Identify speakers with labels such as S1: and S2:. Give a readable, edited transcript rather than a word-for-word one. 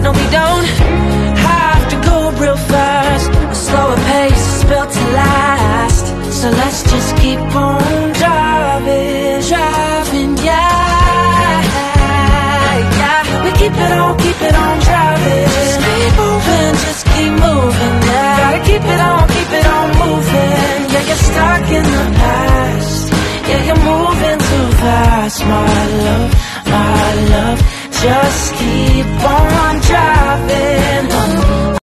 S1: No, we don't have to go real fast. A slower pace is built to last. So let's just keep on driving, driving, yeah, yeah. We keep it on driving. Just keep moving, just keep moving, yeah. Gotta keep it on moving. Yeah, you're stuck in the past. Yeah, you're moving too fast, my love, my love. Just keep on driving.